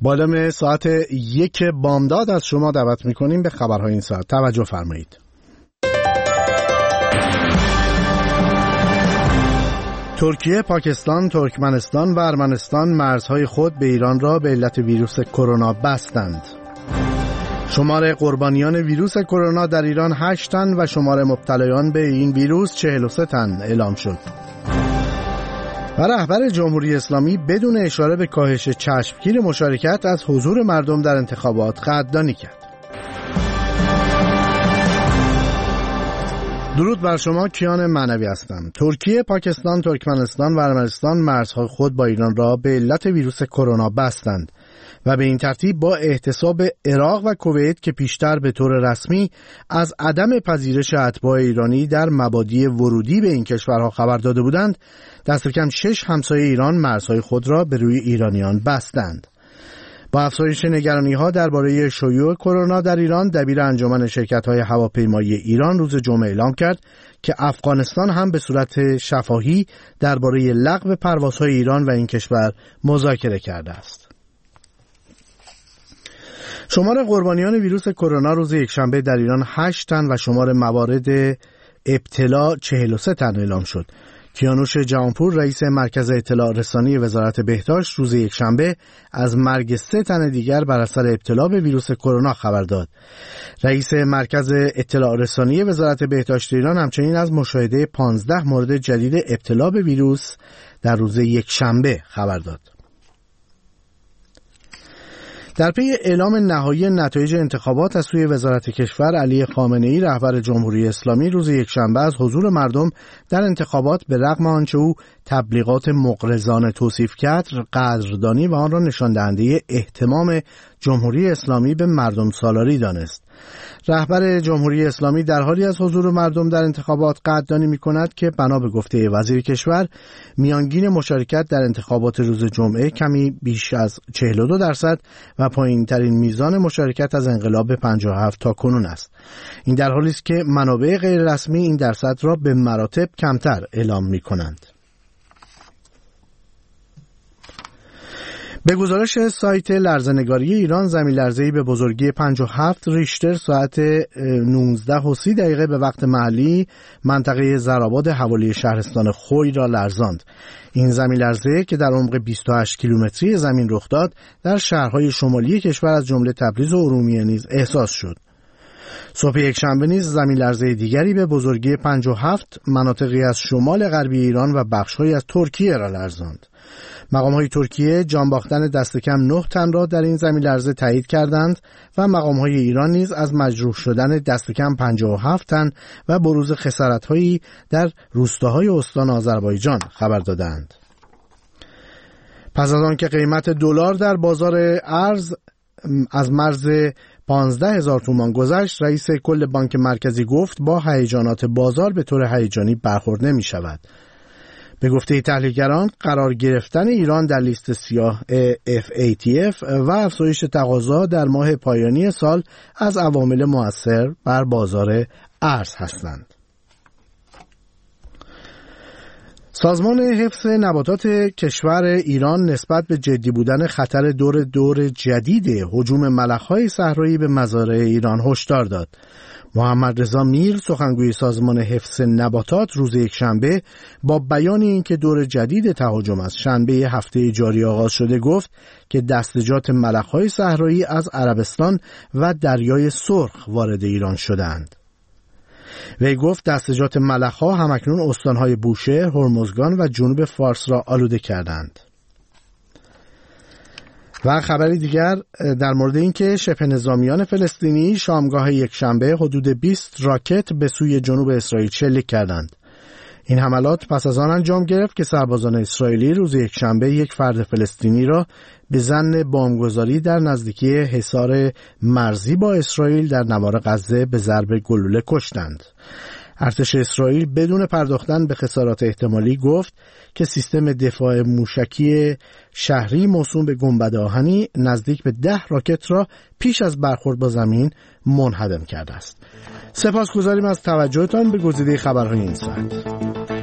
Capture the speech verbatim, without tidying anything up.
بالام ساعت یک بامداد از شما دعوت میکنیم به خبرهای این ساعت. توجه فرمایید. ترکیه، پاکستان، ترکمنستان و ارمنستان مرزهای خود به ایران را به علت ویروس کرونا بستند. شمار قربانیان ویروس کرونا در ایران هشت تن و شمار مبتلایان به این ویروس چهل و سه تن اعلام شد. و رهبر جمهوری اسلامی بدون اشاره به کاهش چشمگیر مشارکت از حضور مردم در انتخابات قدردانی کرد. درود بر شما، کیان معنوی هستم. ترکیه، پاکستان، ترکمنستان و ارمنستان مرزهای خود با ایران را به علت ویروس کرونا بستند و به این ترتیب با احتساب عراق و کویت که پیشتر به طور رسمی از عدم پذیرش اتباع ایرانی در مبادی ورودی به این کشورها خبر داده بودند، دست کم شش همسایه ایران مرزهای خود را به روی ایرانیان بستند. با افزایش نگرانی‌ها درباره شیوع کرونا در ایران، دبیر انجمن شرکت‌های هواپیمایی ایران روز جمعه اعلام کرد که افغانستان هم به صورت شفاهی درباره لغو پروازهای ایران و این کشور مذاکره کرده است. شمار قربانیان ویروس کرونا روز یکشنبه در ایران هشت تن و شمار موارد ابتلا چهل و سه تن اعلام شد. کیانوش جهانپور، رئیس مرکز اطلاع رسانی وزارت بهداشت، روز یکشنبه از مرگ سه تن دیگر بر اثر ابتلا به ویروس کرونا خبر داد. رئیس مرکز اطلاع رسانی وزارت بهداشت ایران همچنین از مشاهده پانزده مورد جدید ابتلا به ویروس در روز یکشنبه خبر داد. در پی اعلام نهایی نتایج انتخابات از سوی وزارت کشور، علی خامنه‌ای رهبر جمهوری اسلامی روز یکشنبه از حضور مردم در انتخابات به رغم آنچه او تبلیغات مغرضانه توصیف کرد، قدردانی و آن را نشان دهنده اهتمام جمهوری اسلامی به مردم سالاری دانست. رهبر جمهوری اسلامی در حالی از حضور مردم در انتخابات قدردانی می‌کند که بنا به گفته وزیر کشور، میانگین مشارکت در انتخابات روز جمعه کمی بیش از چهل و دو درصد و پایین‌ترین میزان مشارکت از انقلاب پنجاه و هفت تا کنون است. این در حالی است که منابع غیر رسمی این درصد را به مراتب کمتر اعلام می‌کنند. به گزارش سایت لرزه‌نگاری ایران، زمین لرزه‌ای به بزرگی پنج و هفت ریشتر ساعت نوزده و سی دقیقه به وقت محلی منطقه زرآباد حوالی شهرستان خوی را لرزاند. این زمین لرزه که در عمق بیست و هشت کیلومتری زمین رخ داد، در شهرهای شمالی کشور از جمله تبریز و ارومیه نیز احساس شد. صبح یکشنبه نیز زمین لرزه دیگری به بزرگی پنج و هفت مناطقی از شمال غربی ایران و بخش‌هایی از ترکیه را لرزاند. مقام‌های ترکیه جان باختن دست کم نه تن را در این زمین لرزه تایید کردند و مقام‌های ایران نیز از مجروح شدن دست کم پنجاه و هفت تن و بروز خسارت‌هایی در روستاهای استان آذربایجان خبر دادند. پس از آن که قیمت دلار در بازار ارز از مرز پانزده هزار تومان گذشت، رئیس کل بانک مرکزی گفت با هیجانات بازار به طور هیجانی برخورد نمی شود. به گفته تحلیلگران، قرار گرفتن ایران در لیست سیاه اف ای تی اف و افزایش تقاضا در ماه پایانی سال از عوامل مؤثر بر بازار ارز هستند. سازمان حفظ نباتات کشور ایران نسبت به جدی بودن خطر دور دور جدید هجوم ملخ‌های صحرایی به مزارع ایران هشدار داد. محمد رضا میر، سخنگوی سازمان حفظ نباتات، روز یکشنبه با بیان اینکه دور جدید تهاجم از شنبه هفته جاری آغاز شده گفت که دستجات ملخ‌های صحرایی از عربستان و دریای سرخ وارد ایران شدند. وی گفت دستجات ملخ‌ها همکنون استان‌های بوشهر، هرمزگان و جنوب فارس را آلوده کردند. و خبری دیگر در مورد اینکه شبه نظامیان فلسطینی شامگاه یکشنبه حدود بیست راکت به سوی جنوب اسرائیل شلیک کردند. این حملات پس از آن انجام گرفت که سربازان اسرائیلی روز یکشنبه یک فرد فلسطینی را به ظن بمبگذاری در نزدیکی حصار مرزی با اسرائیل در نوار غزه به ضرب گلوله کشتند. ارتش اسرائیل بدون پرداختن به خسارات احتمالی گفت که سیستم دفاع موشکی شهری موسوم به گنبد آهنی نزدیک به ده راکت را پیش از برخورد با زمین منهدم کرده است. سپاسگزاریم از توجهتان به گزیده خبرهای این ساعت.